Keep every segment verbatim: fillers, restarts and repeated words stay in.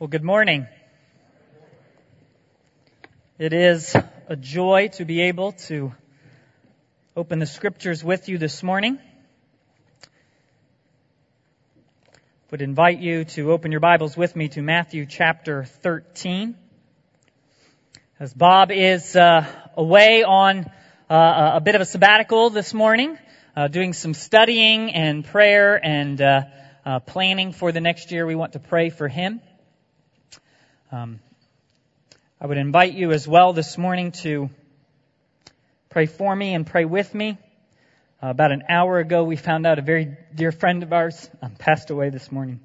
Well, good morning. It is a joy to be able to open the scriptures with you this morning. Would invite you to open your Bibles with me to Matthew chapter thirteen. As Bob is uh, away on uh, a bit of a sabbatical this morning, uh, doing some studying and prayer and uh, uh, planning for the next year, we want to pray for him. Um, I would invite you as well this morning to pray for me and pray with me. Uh, about an hour ago, we found out a very dear friend of ours um, passed away this morning.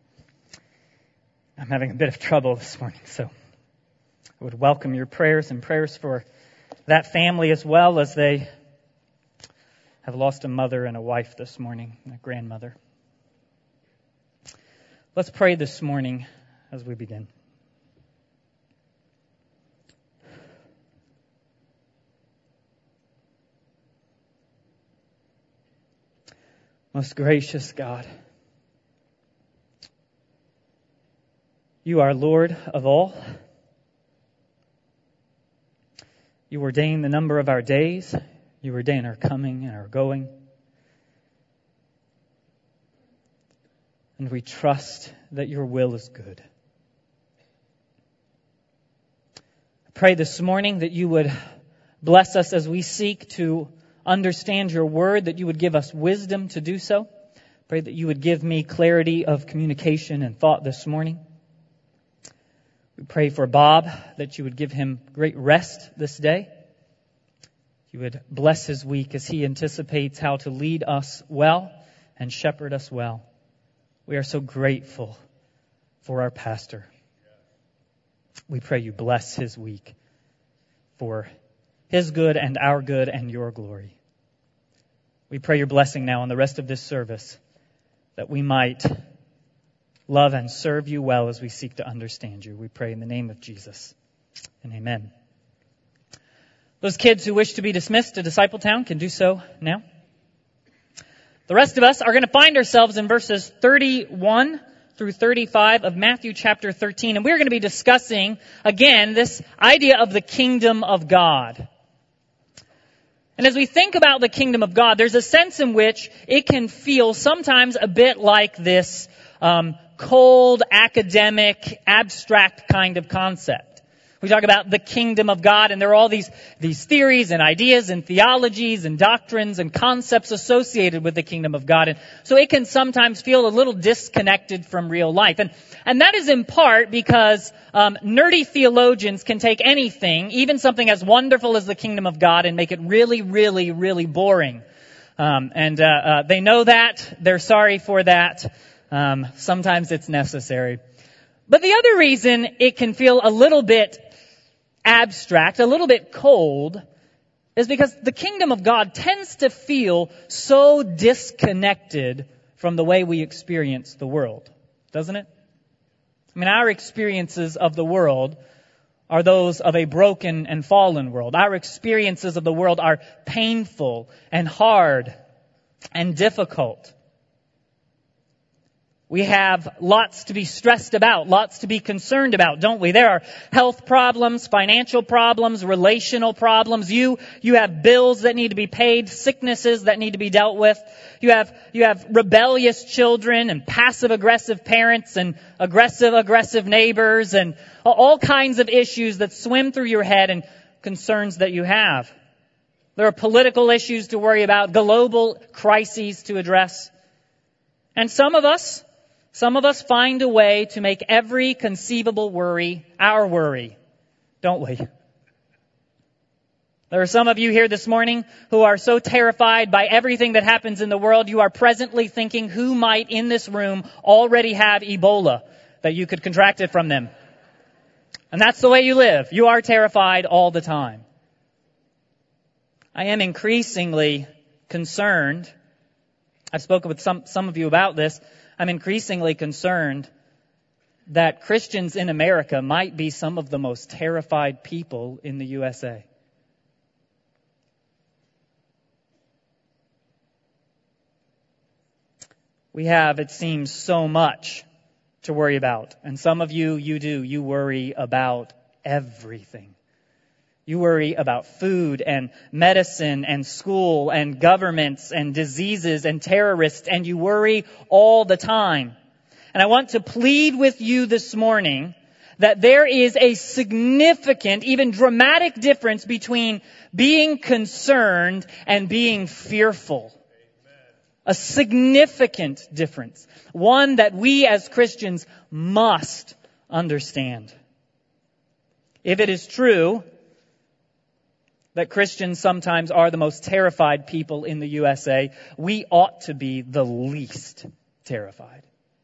I'm having a bit of trouble this morning, so I would welcome your prayers and prayers for that family as well, as they have lost a mother and a wife this morning, and a grandmother. Let's pray this morning as we begin. Most gracious God, you are Lord of all. You ordain the number of our days. You ordain our coming and our going. And we trust that your will is good. I pray this morning that you would bless us as we seek to understand your word, that you would give us wisdom to do so. Pray that you would give me clarity of communication and thought this morning. We pray for Bob, that you would give him great rest this day. You would bless his week as he anticipates how to lead us well and shepherd us well. We are so grateful for our pastor. We pray you bless his week for his good and our good and your glory. We pray your blessing now on the rest of this service, that we might love and serve you well as we seek to understand you. We pray in the name of Jesus. And amen. Those kids who wish to be dismissed to Discipletown can do so now. The rest of us are going to find ourselves in verses thirty-one through thirty-five of Matthew chapter thirteen. And we're going to be discussing, again, this idea of the kingdom of God. And as we think about the kingdom of God, there's a sense in which it can feel sometimes a bit like this um, cold, academic, abstract kind of concept. We talk about the kingdom of God, and there are all these, these theories and ideas and theologies and doctrines and concepts associated with the kingdom of God. And so it can sometimes feel a little disconnected from real life. And, and that is in part because um, nerdy theologians can take anything, even something as wonderful as the kingdom of God, and make it really, really, really boring. Um, and uh, uh, they know that. They're sorry for that. Um, sometimes it's necessary. But the other reason it can feel a little bit abstract, a little bit cold, is because the kingdom of God tends to feel so disconnected from the way we experience the world, doesn't it? I mean, our experiences of the world are those of a broken and fallen world. Our experiences of the world are painful and hard and difficult. We have lots to be stressed about, lots to be concerned about, don't we? There are health problems, financial problems, relational problems. You, you have bills that need to be paid, sicknesses that need to be dealt with. You have, you have rebellious children and passive aggressive parents and aggressive aggressive neighbors and all kinds of issues that swim through your head and concerns that you have. There are political issues to worry about, global crises to address. And some of us, Some of us find a way to make every conceivable worry our worry, don't we? There are some of you here this morning who are so terrified by everything that happens in the world, you are presently thinking who might in this room already have Ebola, that you could contract it from them. And that's the way you live. You are terrified all the time. I am increasingly concerned. I've spoken with some, some of you about this. I'm increasingly concerned that Christians in America might be some of the most terrified people in the U S A. We have, it seems, so much to worry about. And some of you, you do. You worry about everything. You worry about food and medicine and school and governments and diseases and terrorists, and you worry all the time. And I want to plead with you this morning that there is a significant, even dramatic difference between being concerned and being fearful. A significant difference. One that we as Christians must understand. If it is true that Christians sometimes are the most terrified people in the U S A, we ought to be the least terrified.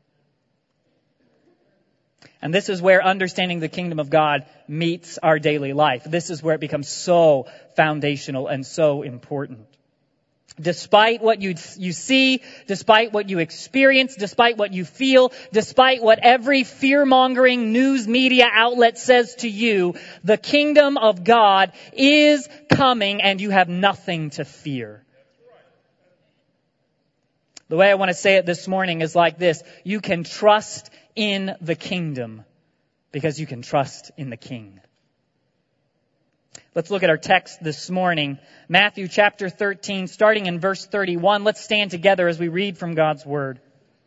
And this is where understanding the kingdom of God meets our daily life. This is where it becomes so foundational and so important. Despite what you, you see, despite what you experience, despite what you feel, despite what every fear-mongering news media outlet says to you, the kingdom of God is coming and you have nothing to fear. The way I want to say it this morning is like this. You can trust in the kingdom because you can trust in the King. Let's look at our text this morning. Matthew chapter thirteen, starting in verse thirty-one. Let's stand together as we read from God's Word.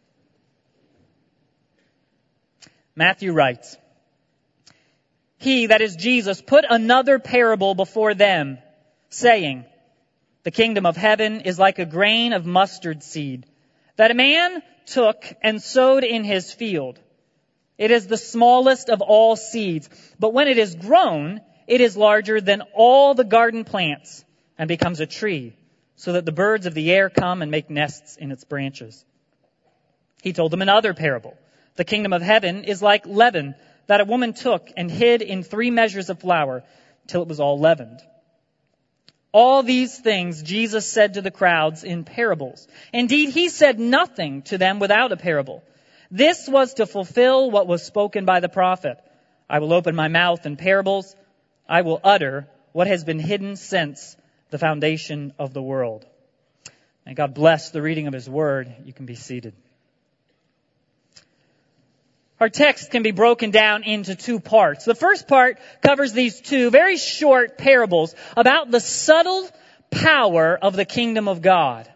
Matthew writes, "He," that is Jesus, "put another parable before them, saying, the kingdom of heaven is like a grain of mustard seed that a man took and sowed in his field. It is the smallest of all seeds, but when it is grown, it is larger than all the garden plants and becomes a tree, so that the birds of the air come and make nests in its branches." He told them another parable. "The kingdom of heaven is like leaven that a woman took and hid in three measures of flour till it was all leavened." All these things Jesus said to the crowds in parables. Indeed, he said nothing to them without a parable. This was to fulfill what was spoken by the prophet. "I will open my mouth in parables. I will utter what has been hidden since the foundation of the world." May God bless the reading of His Word. You can be seated. Our text can be broken down into two parts. The first part covers these two very short parables about the subtle power of the kingdom of God.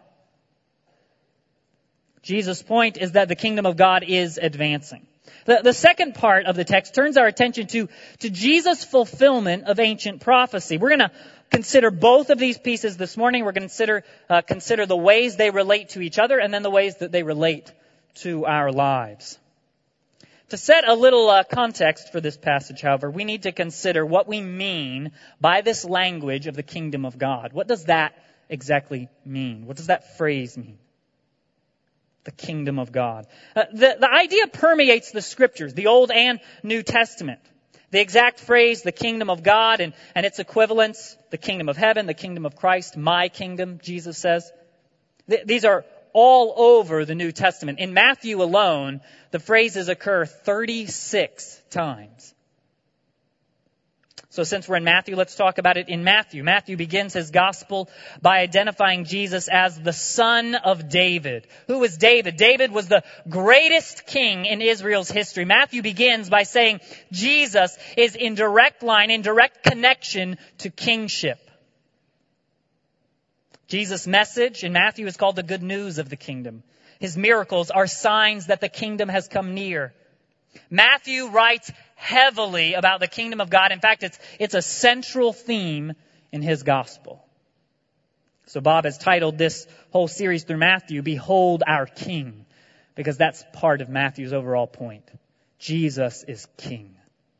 Jesus' point is that the kingdom of God is advancing. The, the second part of the text turns our attention to, to Jesus' fulfillment of ancient prophecy. We're going to consider both of these pieces this morning. We're going to consider, uh, consider the ways they relate to each other and then the ways that they relate to our lives. To set a little uh, context for this passage, however, we need to consider what we mean by this language of the kingdom of God. What does that exactly mean? What does that phrase mean? The kingdom of God. Uh, the, the idea permeates the scriptures, the Old and New Testament. The exact phrase, the kingdom of God, and, and its equivalents, the kingdom of heaven, the kingdom of Christ, my kingdom, Jesus says. Th- these are all over the New Testament. In Matthew alone, the phrases occur thirty-six times. So since we're in Matthew, let's talk about it in Matthew. Matthew begins his gospel by identifying Jesus as the son of David. Who was David? David was the greatest king in Israel's history. Matthew begins by saying Jesus is in direct line, in direct connection to kingship. Jesus' message in Matthew is called the good news of the kingdom. His miracles are signs that the kingdom has come near. Matthew writes heavily about the kingdom of God. In fact, it's, it's a central theme in his gospel. So Bob has titled this whole series through Matthew, Behold Our King, because that's part of Matthew's overall point. Jesus is King.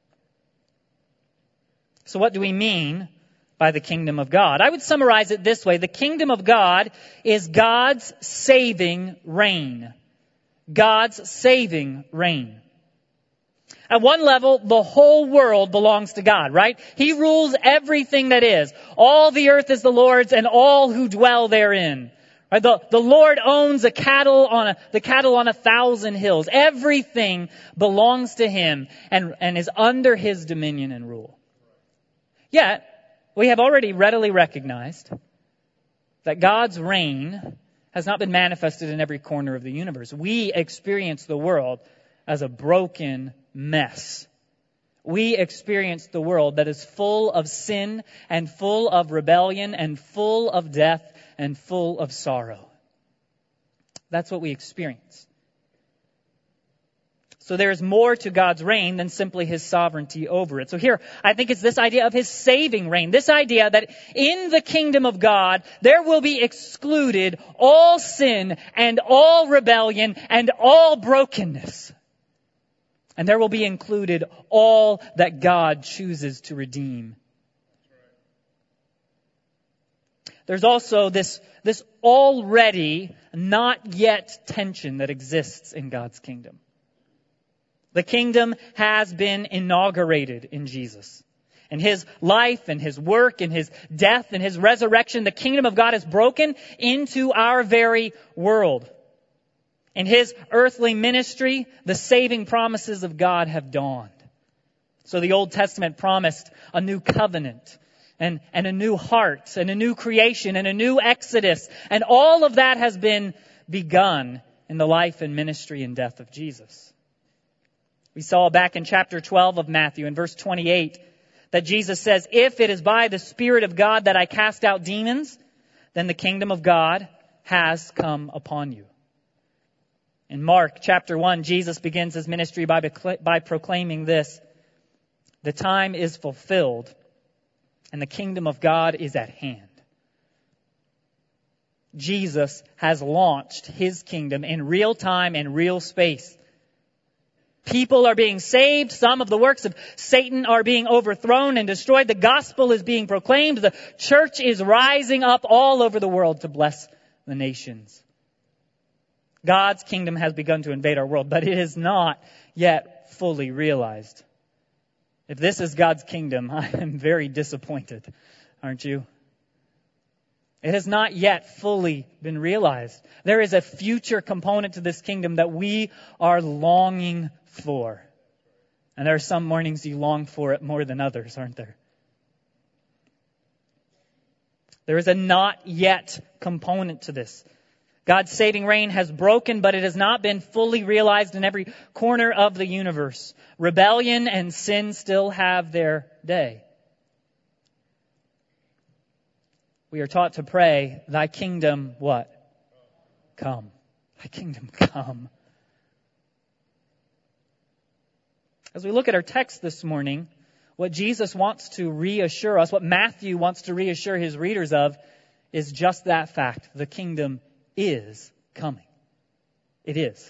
So what do we mean by the kingdom of God? I would summarize it this way. The kingdom of God is God's saving reign. God's saving reign. At one level, the whole world belongs to God, right? He rules everything that is. All the earth is the Lord's and all who dwell therein. Right? The, the Lord owns a cattle on a, the cattle on a thousand hills. Everything belongs to Him and, and is under His dominion and rule. Yet, we have already readily recognized that God's reign has not been manifested in every corner of the universe. We experience the world as a broken mess. We experience the world that is full of sin and full of rebellion and full of death and full of sorrow. That's what we experience. So there is more to God's reign than simply His sovereignty over it. So here, I think it's this idea of His saving reign. This idea that in the kingdom of God, there will be excluded all sin and all rebellion and all brokenness. And there will be included all that God chooses to redeem. There's also this, this already not yet tension that exists in God's kingdom. The kingdom has been inaugurated in Jesus. In His life and His work and His death and His resurrection, the kingdom of God is broken into our very world. In His earthly ministry, the saving promises of God have dawned. So the Old Testament promised a new covenant and, and a new heart and a new creation and a new exodus. And all of that has been begun in the life and ministry and death of Jesus. We saw back in chapter twelve of Matthew in verse twenty-eight that Jesus says, if it is by the Spirit of God that I cast out demons, then the kingdom of God has come upon you. In Mark chapter one, Jesus begins His ministry by, by proclaiming this: the time is fulfilled and the kingdom of God is at hand. Jesus has launched His kingdom in real time and real space. People are being saved. Some of the works of Satan are being overthrown and destroyed. The gospel is being proclaimed. The church is rising up all over the world to bless the nations. God's kingdom has begun to invade our world, but it is not yet fully realized. If this is God's kingdom, I am very disappointed, aren't you? It has not yet fully been realized. There is a future component to this kingdom that we are longing for. And there are some mornings you long for it more than others, aren't there? There is a not yet component to this. God's saving reign has broken, but it has not been fully realized in every corner of the universe. Rebellion and sin still have their day. We are taught to pray, thy kingdom, what? Come. Thy kingdom come. As we look at our text this morning, what Jesus wants to reassure us, what Matthew wants to reassure his readers of, is just that fact. The kingdom is coming. It is.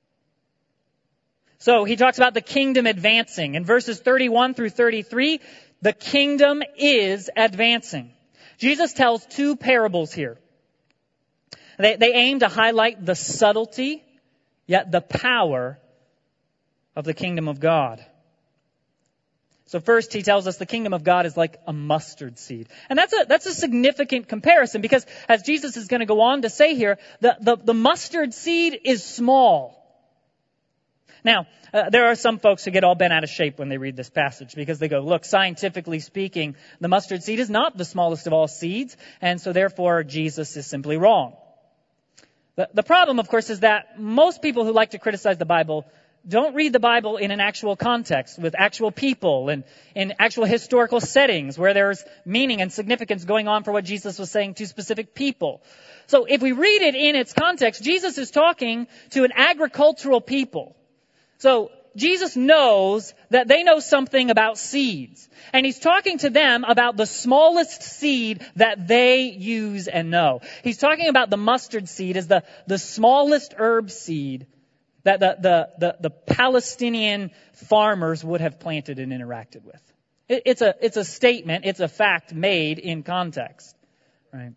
So he talks about the kingdom advancing. In verses thirty-one through thirty-three, the kingdom is advancing. Jesus tells two parables here. They, they aim to highlight the subtlety, yet the power of the kingdom of God. So first he tells us the kingdom of God is like a mustard seed. And that's a, that's a significant comparison because as Jesus is going to go on to say here, the, the, the mustard seed is small. Now, uh, there are some folks who get all bent out of shape when they read this passage because they go, look, scientifically speaking, the mustard seed is not the smallest of all seeds, and so therefore Jesus is simply wrong. The, the problem, of course, is that most people who like to criticize the Bible don't read the Bible in an actual context with actual people and in actual historical settings where there's meaning and significance going on for what Jesus was saying to specific people. So if we read it in its context, Jesus is talking to an agricultural people. So Jesus knows that they know something about seeds. And He's talking to them about the smallest seed that they use and know. He's talking about the mustard seed as the, the smallest herb seed that the, the, the, the Palestinian farmers would have planted and interacted with. It, it's a, it's a statement, it's a fact made in context, right?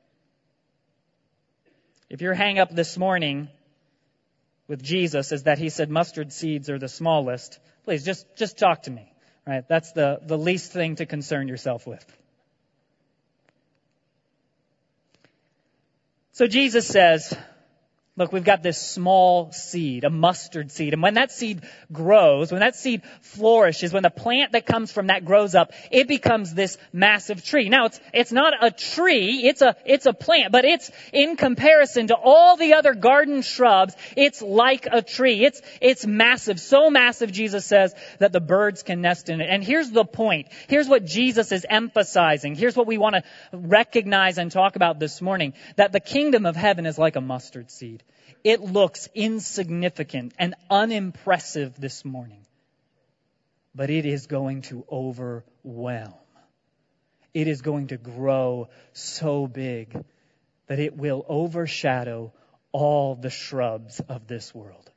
If your hang up this morning with Jesus is that He said mustard seeds are the smallest, please just, just talk to me, right? That's the, the least thing to concern yourself with. So Jesus says, Look, we've got this small seed, a mustard seed. And when that seed grows, when that seed flourishes, when the plant that comes from that grows up, it becomes this massive tree. Now, it's, it's not a tree, it's a, it's a plant, but it's, in comparison to all the other garden shrubs, it's like a tree. It's, it's massive. So massive, Jesus says, that the birds can nest in it. And here's the point. Here's what Jesus is emphasizing. Here's what we want to recognize and talk about this morning. That the kingdom of heaven is like a mustard seed. It looks insignificant and unimpressive this morning, but it is going to overwhelm. It is going to grow so big that it will overshadow all the shrubs of this world.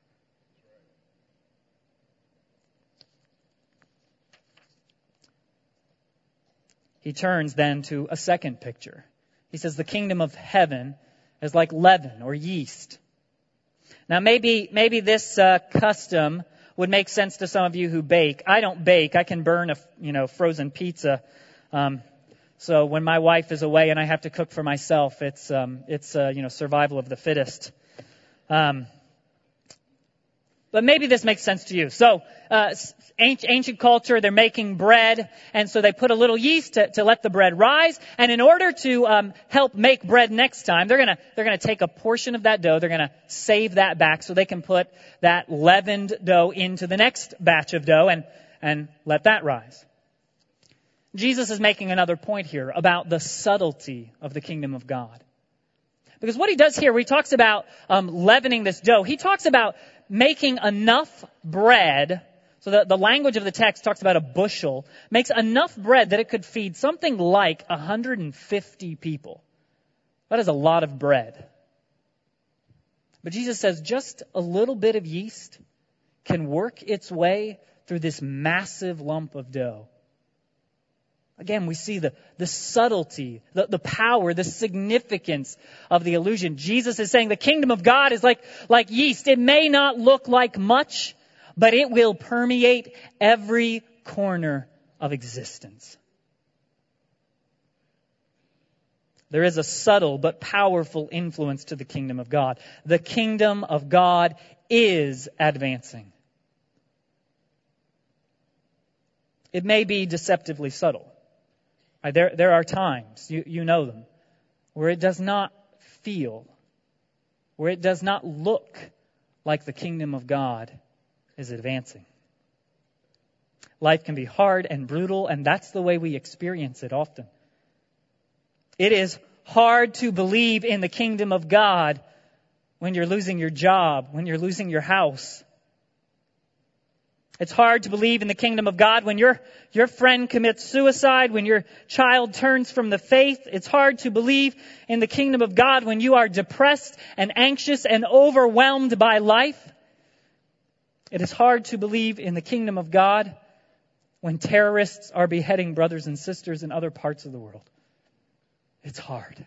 He turns then to a second picture. He says the kingdom of heaven is like leaven or yeast. Now, maybe maybe this uh, custom would make sense to some of you who bake. I don't bake. I can burn a you know frozen pizza. Um, so when my wife is away and I have to cook for myself, it's um, it's uh, you know survival of the fittest. Um, but maybe this makes sense to you. So uh, ancient culture, they're making bread, and so they put a little yeast to, to let the bread rise. And in order to um, help make bread next time, they're gonna they're gonna take a portion of that dough, they're gonna save that back so they can put that leavened dough into the next batch of dough and and let that rise. Jesus is making another point here about the subtlety of the kingdom of God. Because what he does here, when he talks about um, leavening this dough, he talks about making enough bread. So the, the language of the text talks about a bushel, makes enough bread that it could feed something like one hundred fifty people. That is a lot of bread. But Jesus says just a little bit of yeast can work its way through this massive lump of dough. Again, we see the, the subtlety, the, the power, the significance of the illusion. Jesus is saying the kingdom of God is like, like yeast. It may not look like much, but it will permeate every corner of existence. There is a subtle but powerful influence to the kingdom of God. The kingdom of God is advancing. It may be deceptively subtle. There, there are times, you, you know them, where it does not feel, where it does not look like the kingdom of God is advancing. Life can be hard and brutal, and that's the way we experience it often. It is hard to believe in the kingdom of God when you're losing your job, when you're losing your house. It's hard to believe in the kingdom of God when your, your friend commits suicide, when your child turns from the faith. It's hard to believe in the kingdom of God when you are depressed and anxious and overwhelmed by life. It is hard to believe in the kingdom of God when terrorists are beheading brothers and sisters in other parts of the world. It's hard.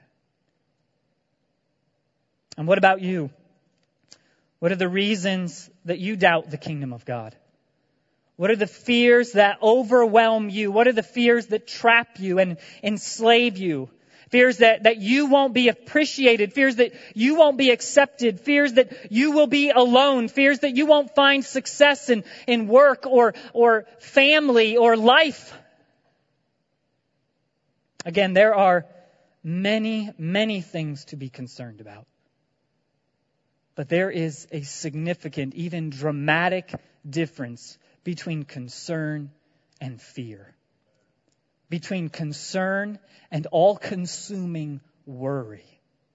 And what about you? What are the reasons that you doubt the kingdom of God? What are the fears that overwhelm you? What are the fears that trap you and enslave you? Fears that, that you won't be appreciated. Fears that you won't be accepted. Fears that you will be alone. Fears that you won't find success in, in work or, or family or life. Again, there are many, many things to be concerned about. But there is a significant, even dramatic difference between concern and fear. Between concern and all-consuming worry.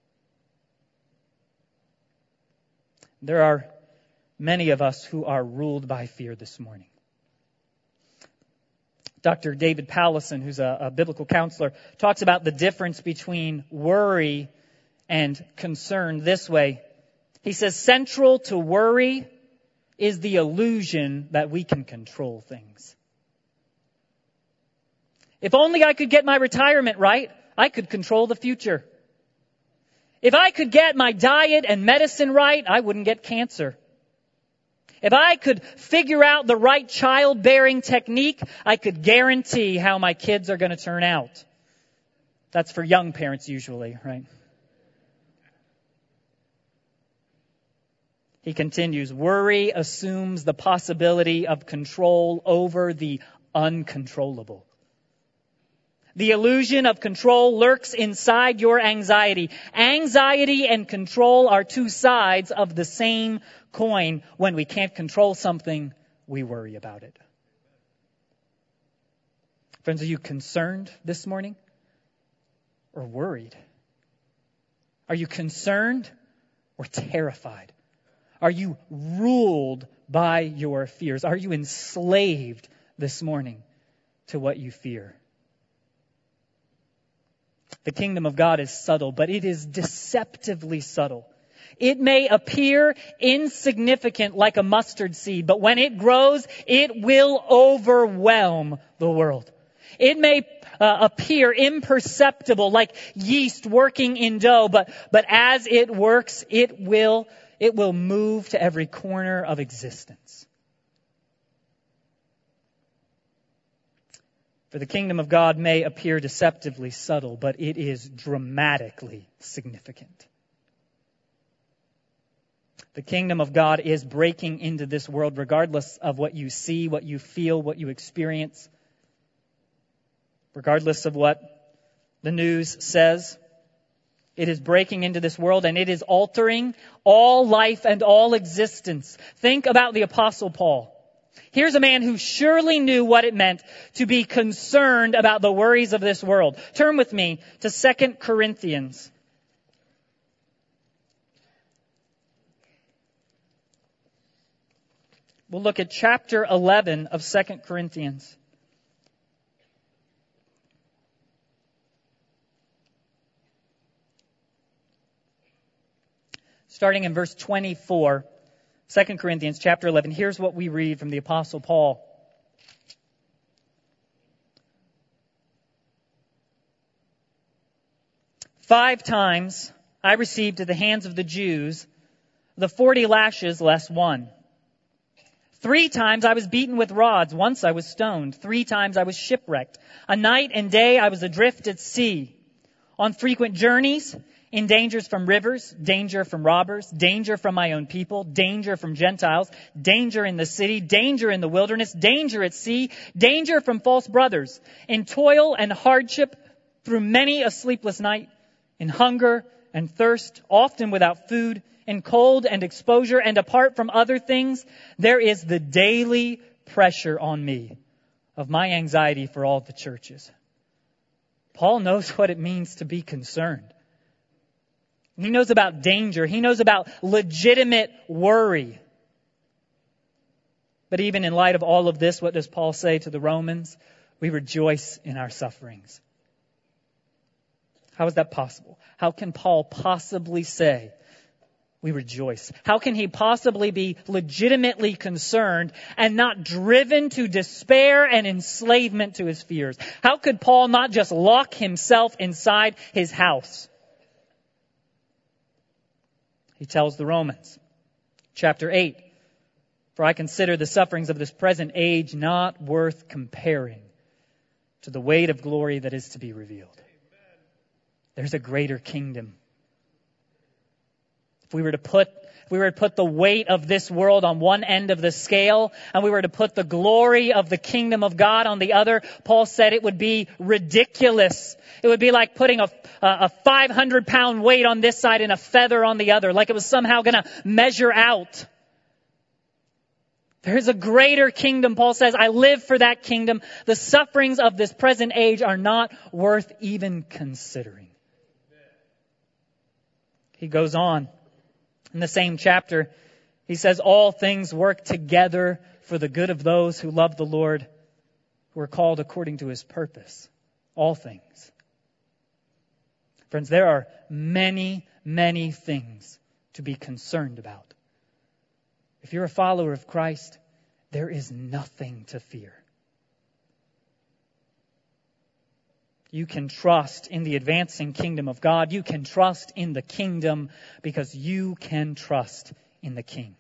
There are many of us who are ruled by fear this morning. Doctor David Powlison, who's a, a biblical counselor, talks about the difference between worry and concern this way. He says, central to worry is the illusion that we can control things. If only I could get my retirement right, I could control the future. If I could get my diet and medicine right, I wouldn't get cancer. If I could figure out the right childbearing technique, I could guarantee how my kids are going to turn out. That's for young parents usually, right? He continues, worry assumes the possibility of control over the uncontrollable. The illusion of control lurks inside your anxiety. Anxiety and control are two sides of the same coin. When we can't control something, we worry about it. Friends, are you concerned this morning or worried? Are you concerned or terrified? Are you ruled by your fears? Are you enslaved this morning to what you fear? The kingdom of God is subtle, but it is deceptively subtle. It may appear insignificant like a mustard seed, but when it grows, it will overwhelm the world. It may uh, appear imperceptible like yeast working in dough, but, but as it works, it will, it will move to every corner of existence. For the kingdom of God may appear deceptively subtle, but it is dramatically significant. The kingdom of God is breaking into this world regardless of what you see, what you feel, what you experience. Regardless of what the news says. It is breaking into this world and it is altering all life and all existence. Think about the Apostle Paul. Here's a man who surely knew what it meant to be concerned about the worries of this world. Turn with me to Second Corinthians. We'll look at chapter eleven of Second Corinthians. Starting in verse twenty-four. Second Corinthians chapter eleven. Here's what we read from the Apostle Paul. Five times I received at the hands of the Jews the forty lashes less one. Three times I was beaten with rods. Once I was stoned. Three times I was shipwrecked. A night and day I was adrift at sea. On frequent journeys, in dangers from rivers, danger from robbers, danger from my own people, danger from Gentiles, danger in the city, danger in the wilderness, danger at sea, danger from false brothers, in toil and hardship, through many a sleepless night, in hunger and thirst, often without food, in cold and exposure, and apart from other things, there is the daily pressure on me of my anxiety for all the churches. Paul knows what it means to be concerned. He knows about danger. He knows about legitimate worry. But even in light of all of this, what does Paul say to the Romans? We rejoice in our sufferings. How is that possible? How can Paul possibly say we rejoice? How can he possibly be legitimately concerned and not driven to despair and enslavement to his fears? How could Paul not just lock himself inside his house? He tells the Romans, chapter eight, for I consider the sufferings of this present age not worth comparing to the weight of glory that is to be revealed. There's a greater kingdom. If we were to put, if we were to put the weight of this world on one end of the scale, and we were to put the glory of the kingdom of God on the other, Paul said it would be ridiculous. It would be like putting a, a five hundred pound weight on this side and a feather on the other, like it was somehow going to measure out. There is a greater kingdom, Paul says. I live for that kingdom. The sufferings of this present age are not worth even considering. He goes on in the same chapter. He says, all things work together for the good of those who love the Lord, who are called according to his purpose. All things. Friends, there are many, many things to be concerned about. If you're a follower of Christ, there is nothing to fear. You can trust in the advancing kingdom of God. You can trust in the kingdom because you can trust in the King.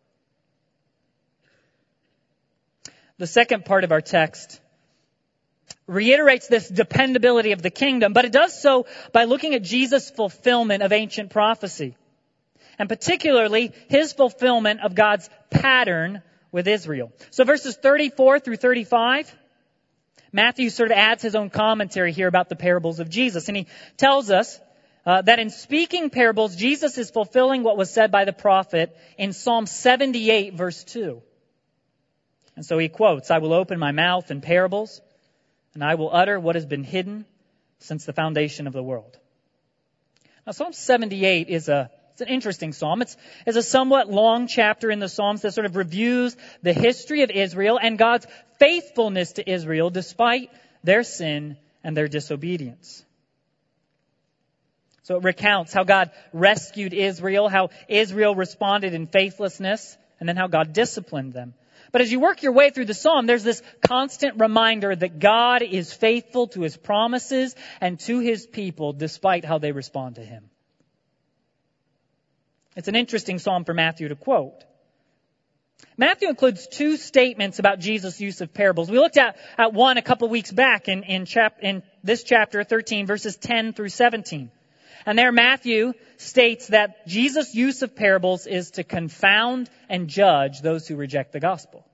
The second part of our text reiterates this dependability of the kingdom, but it does so by looking at Jesus' fulfillment of ancient prophecy. and particularly his fulfillment of God's pattern with Israel. So verses thirty-four through thirty-five, Matthew sort of adds his own commentary here about the parables of Jesus. And he tells us uh, that in speaking parables, Jesus is fulfilling what was said by the prophet in Psalm seventy-eight, verse two. And so he quotes, "I will open my mouth in parables, and I will utter what has been hidden since the foundation of the world." Now, Psalm seventy-eight is a It's an interesting psalm. It's, it's a somewhat long chapter in the Psalms that sort of reviews the history of Israel and God's faithfulness to Israel despite their sin and their disobedience. So it recounts how God rescued Israel, how Israel responded in faithlessness, and then how God disciplined them. But as you work your way through the psalm, there's this constant reminder that God is faithful to his promises and to his people despite how they respond to him. It's an interesting psalm for Matthew to quote. Matthew includes two statements about Jesus' use of parables. We looked at, at one a couple weeks back in, in, chap, in this chapter thirteen, verses ten through seventeen. And there Matthew states that Jesus' use of parables is to confound and judge those who reject the gospel.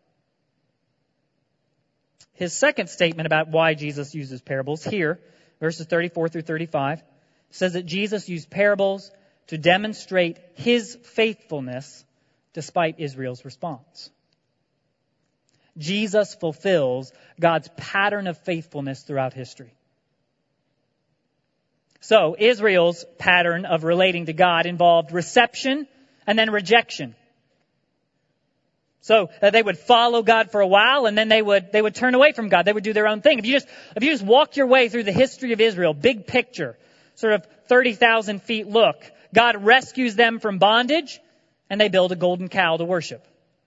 His second statement about why Jesus uses parables here, verses thirty-four through thirty-five, says that Jesus used parables to demonstrate his faithfulness despite Israel's response. Jesus fulfills God's pattern of faithfulness throughout history. So, Israel's pattern of relating to God involved reception and then rejection. So, uh, they would follow God for a while and then they would, they would turn away from God. They would do their own thing. If you just, if you just walk your way through the history of Israel, big picture, sort of thirty thousand feet look, God rescues them from bondage and they build a golden cow to worship.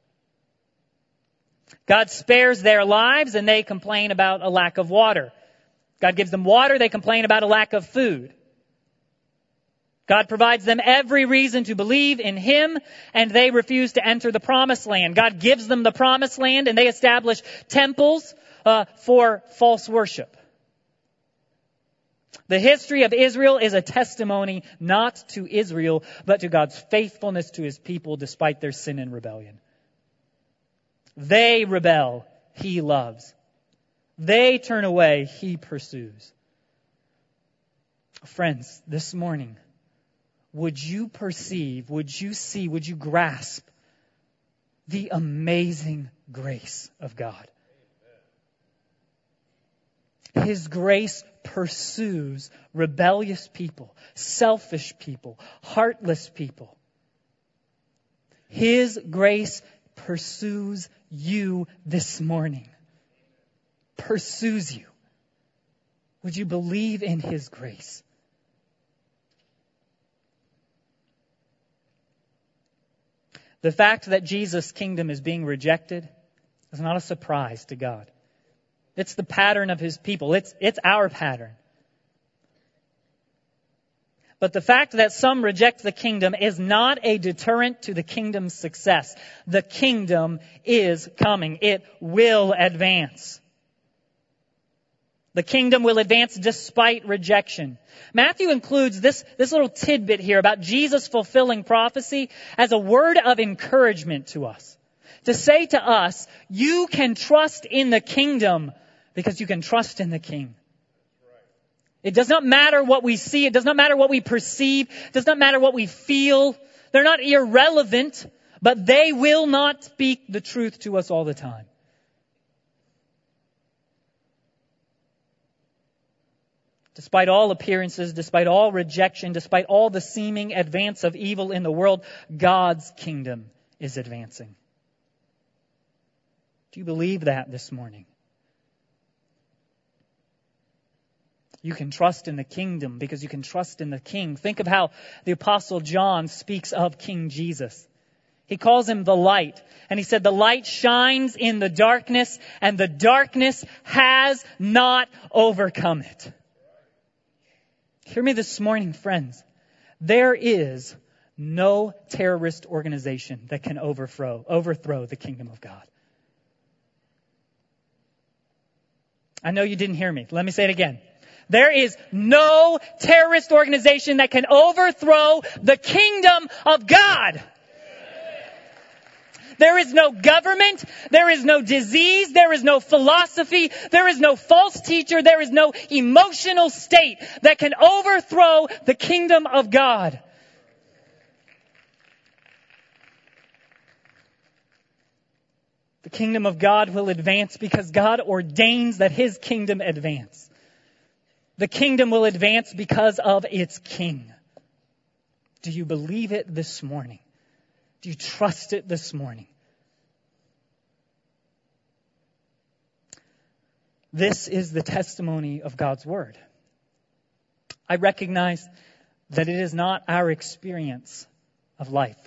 God spares their lives and they complain about a lack of water. God gives them water, they complain about a lack of food. God provides them every reason to believe in him, and they refuse to enter the promised land. God gives them the promised land, and they establish temples uh, for false worship. The history of Israel is a testimony not to Israel, but to God's faithfulness to his people despite their sin and rebellion. They rebel, he loves. They turn away, he pursues. Friends, this morning, would you perceive, would you see, would you grasp the amazing grace of God? His grace pursues rebellious people, selfish people, heartless people. His grace pursues you this morning. Pursues you. Would you believe in his grace? The fact that Jesus' kingdom is being rejected is not a surprise to God. It's the pattern of his people. It's, it's our pattern. But the fact that some reject the kingdom is not a deterrent to the kingdom's success. The kingdom is coming. It will advance. The kingdom will advance despite rejection. Matthew includes this, this little tidbit here about Jesus fulfilling prophecy as a word of encouragement to us. To say to us, you can trust in the kingdom because you can trust in the King. It does not matter what we see. It does not matter what we perceive. It does not matter what we feel. They're not irrelevant, but they will not speak the truth to us all the time. Despite all appearances, despite all rejection, despite all the seeming advance of evil in the world, God's kingdom is advancing. Do you believe that this morning? You can trust in the kingdom because you can trust in the King. Think of how the Apostle John speaks of King Jesus. He calls him the light. And he said, the light shines in the darkness, and the darkness has not overcome it. Hear me this morning, friends. There is no terrorist organization that can overthrow, overthrow the kingdom of God. I know you didn't hear me. Let me say it again. There is no terrorist organization that can overthrow the kingdom of God. There is no government, there is no disease, there is no philosophy, there is no false teacher, there is no emotional state that can overthrow the kingdom of God. The kingdom of God will advance because God ordains that His kingdom advance. The kingdom will advance because of its king. Do you believe it this morning? Do you trust it this morning? This is the testimony of God's Word. I recognize that it is not our experience of life.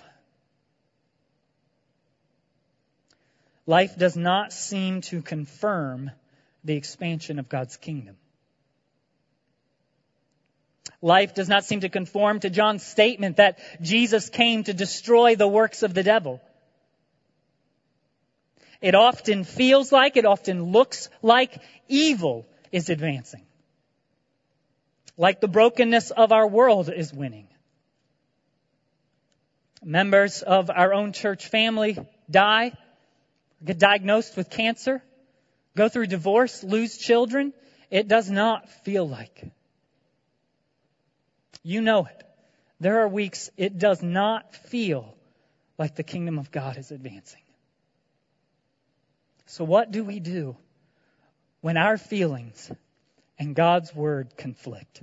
Life does not seem to confirm the expansion of God's kingdom. Life does not seem to conform to John's statement that Jesus came to destroy the works of the devil. It often feels like, it often looks like evil is advancing. Like the brokenness of our world is winning. Members of our own church family die, get diagnosed with cancer, go through divorce, lose children. It does not feel like. You know it. There are weeks it does not feel like the kingdom of God is advancing. So what do we do when our feelings and God's Word conflict?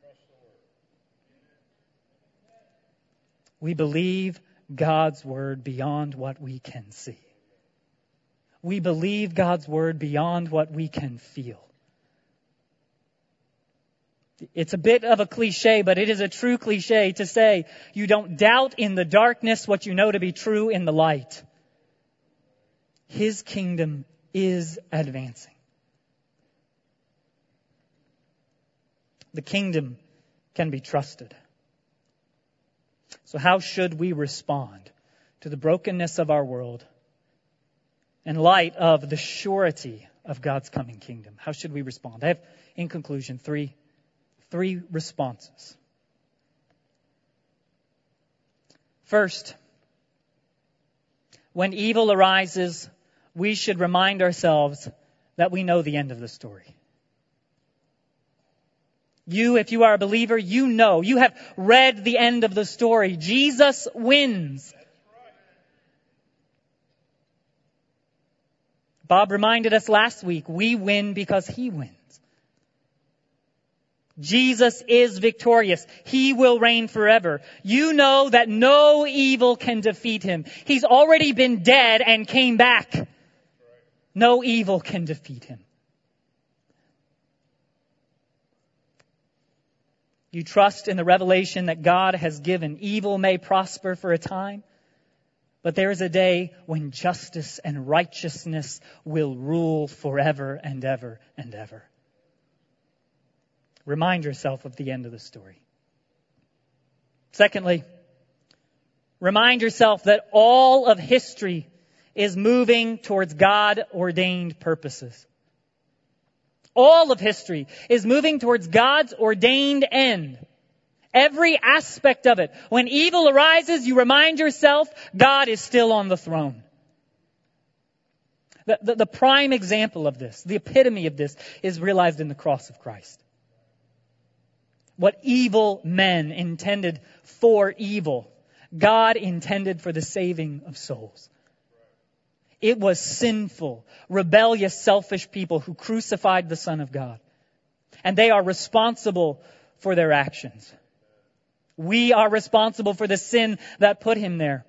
We believe God's Word beyond what we can see. We believe God's Word beyond what we can feel. It's a bit of a cliche, but it is a true cliche to say you don't doubt in the darkness what you know to be true in the light. His kingdom is advancing. The kingdom can be trusted. So how should we respond to the brokenness of our world in light of the surety of God's coming kingdom? How should we respond? I have, in conclusion, three Three responses. First, when evil arises, we should remind ourselves that we know the end of the story. You, if you are a believer, you know, you have read the end of the story. Jesus wins. Bob reminded us last week, we win because He wins. Jesus is victorious. He will reign forever. You know that no evil can defeat Him. He's already been dead and came back. No evil can defeat Him. You trust in the revelation that God has given. Evil may prosper for a time, but there is a day when justice and righteousness will rule forever and ever and ever. Remind yourself of the end of the story. Secondly, remind yourself that all of history is moving towards God-ordained purposes. All of history is moving towards God's ordained end. Every aspect of it. When evil arises, you remind yourself God is still on the throne. The, the, the prime example of this, the epitome of this, is realized in the cross of Christ. What evil men intended for evil, God intended for the saving of souls. It was sinful, rebellious, selfish people who crucified the Son of God. And they are responsible for their actions. We are responsible for the sin that put Him there.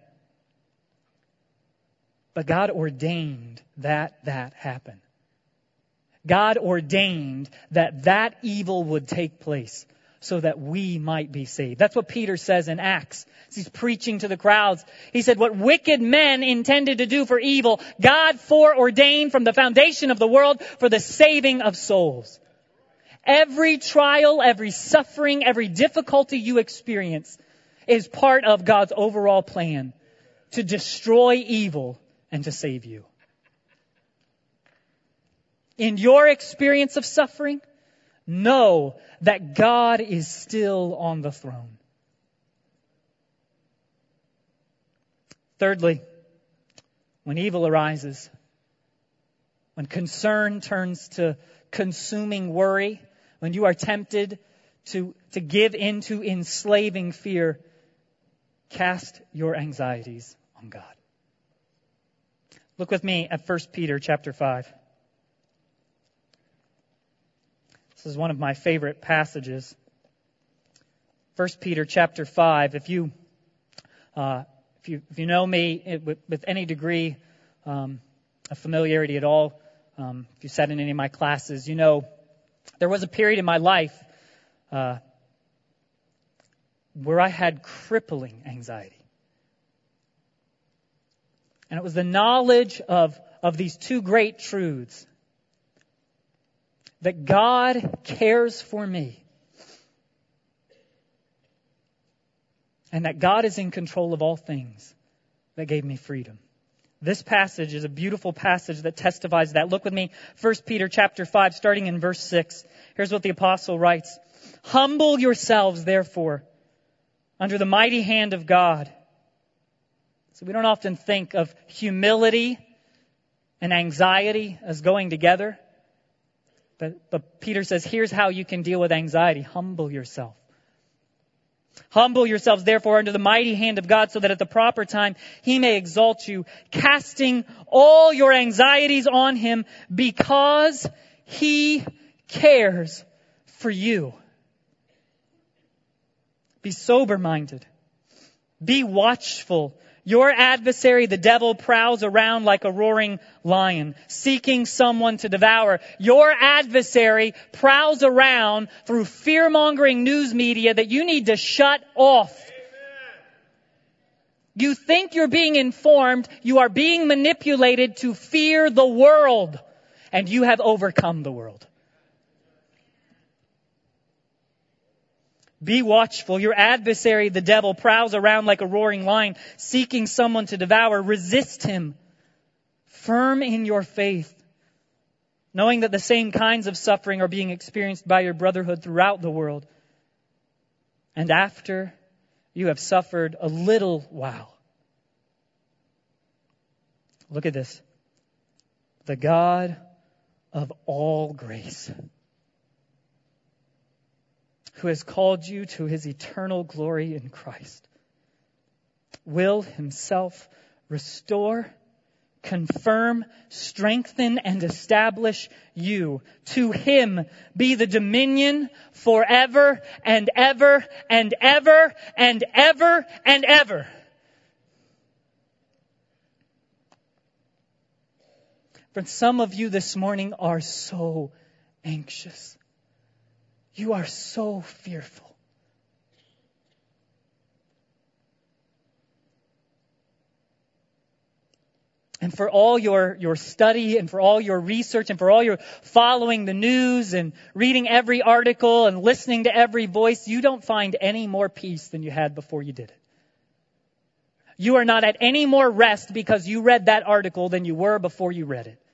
But God ordained that that happen. God ordained that that evil would take place so that we might be saved. That's what Peter says in Acts. He's preaching to the crowds. He said, what wicked men intended to do for evil, God foreordained from the foundation of the world for the saving of souls. Every trial, every suffering, every difficulty you experience is part of God's overall plan to destroy evil and to save you. In your experience of suffering, know that God is still on the throne. Thirdly, when evil arises, when concern turns to consuming worry, when you are tempted to, to give into enslaving fear, cast your anxieties on God. Look with me at First Peter chapter five. This is one of my favorite passages. First Peter chapter five. If you, uh, if you, if you know me it, with, with any degree um, of familiarity at all, um, if you sat in any of my classes, you know there was a period in my life uh, where I had crippling anxiety. And it was the knowledge of, of these two great truths. That God cares for me. And that God is in control of all things. That gave me freedom. This passage is a beautiful passage that testifies that. Look with me, First Peter chapter five, starting in verse six. Here's what the apostle writes. Humble yourselves, therefore, under the mighty hand of God. So we don't often think of humility and anxiety as going together. But, but Peter says, here's how you can deal with anxiety. Humble yourself. Humble yourselves, therefore, under the mighty hand of God, so that at the proper time He may exalt you, casting all your anxieties on Him, because He cares for you. Be sober-minded. Be watchful. Your adversary, the devil, prowls around like a roaring lion, seeking someone to devour. Your adversary prowls around through fear-mongering news media that you need to shut off. Amen. You think you're being informed. You are being manipulated to fear the world. And you have overcome the world. Be watchful. Your adversary, the devil, prowls around like a roaring lion, seeking someone to devour. Resist him, firm in your faith, knowing that the same kinds of suffering are being experienced by your brotherhood throughout the world. And after you have suffered a little while, look at this. The God of all grace, who has called you to His eternal glory in Christ, will Himself restore, confirm, strengthen, and establish you. To Him be the dominion forever and ever and ever and ever and ever. Friends, some of you this morning are so anxious. You are so fearful. And for all your, your study and for all your research and for all your following the news and reading every article and listening to every voice, you don't find any more peace than you had before you did it. You are not at any more rest because you read that article than you were before you read it.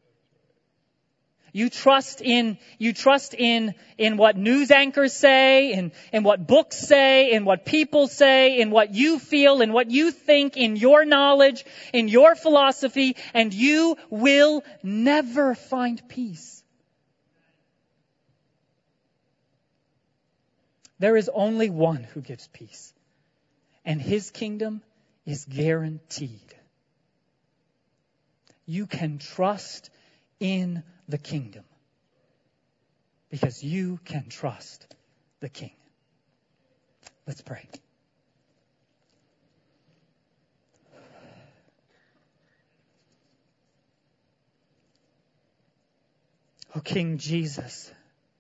You trust in, you trust in, in what news anchors say, in, in what books say, in what people say, in what you feel, in what you think, in your knowledge, in your philosophy, and you will never find peace. There is only one who gives peace, and His kingdom is guaranteed. You can trust in the kingdom because you can trust the King. Let's pray. Oh, King Jesus,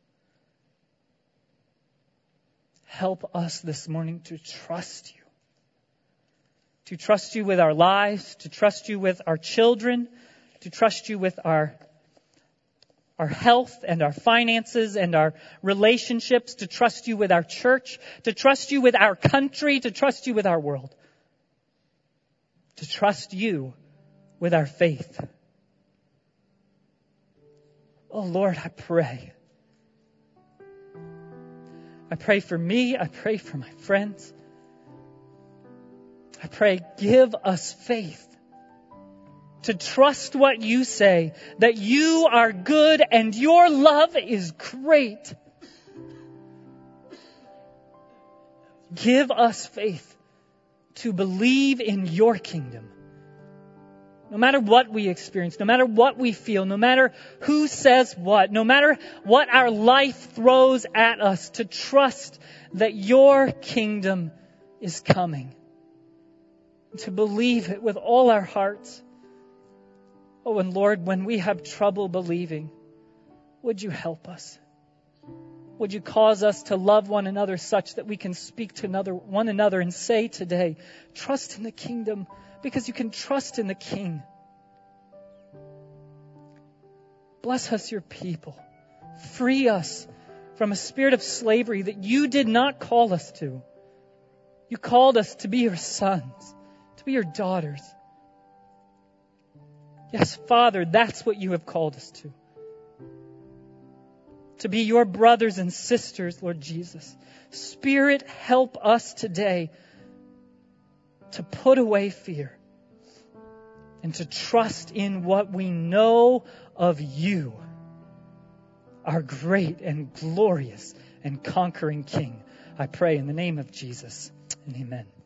help us this morning to trust you. To trust you with our lives, to trust you with our children, to trust you with our, our health and our finances and our relationships, to trust you with our church, to trust you with our country, to trust you with our world, to trust you with our faith. Oh Lord, I pray I pray for me. I pray for my friends. I pray, give us faith to trust what you say, that you are good and your love is great. Give us faith to believe in your kingdom. No matter what we experience, no matter what we feel, no matter who says what, no matter what our life throws at us, to trust that your kingdom is coming. To believe it with all our hearts. Oh, and Lord, when we have trouble believing, would you help us? Would you cause us to love one another such that we can speak to another, one another and say today, trust in the kingdom, because you can trust in the King. Bless us, your people. Free us from a spirit of slavery that you did not call us to. You called us to be your sons, to be your daughters. Yes, Father, that's what you have called us to. To be your brothers and sisters, Lord Jesus. Spirit, help us today to put away fear and to trust in what we know of you, our great and glorious and conquering King. I pray in the name of Jesus, and amen.